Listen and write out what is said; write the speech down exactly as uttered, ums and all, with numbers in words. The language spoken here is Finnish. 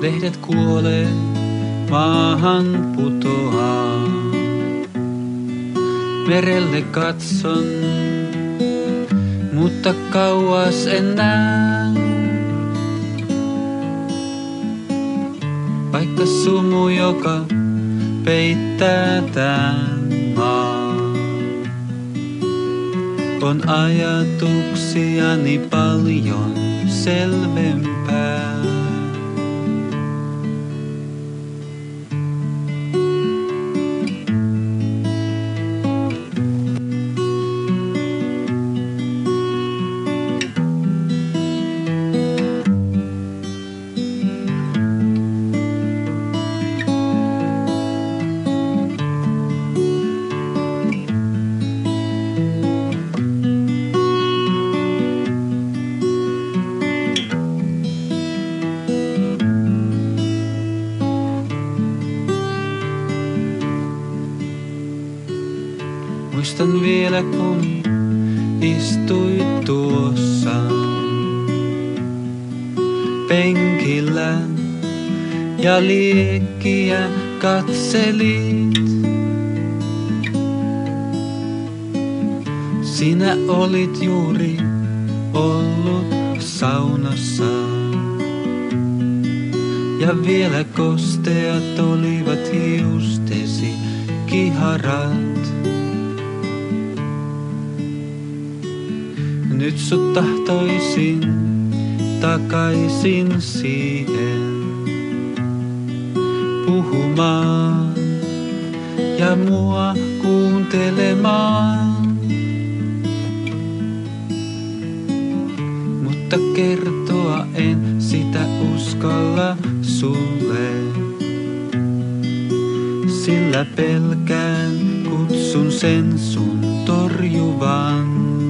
lehdet kuolee, maahan putoaa. Merelle katson, mutta kauas en näe. Vaikka sumu, joka peittää tän maa, on ajatuksiani paljon selvempää. Muistan vielä, kun istuit tuossa penkillä ja liekkiä katselit. Sinä olit juuri ollut saunassa ja vielä kosteat olivat hiustesi kiharat. Nyt sut tahtoisin takaisin siihen puhumaan ja mua kuuntelemaan. Mutta kertoa en sitä uskalla sulle, sillä pelkään kutsun sen sun torjuvan.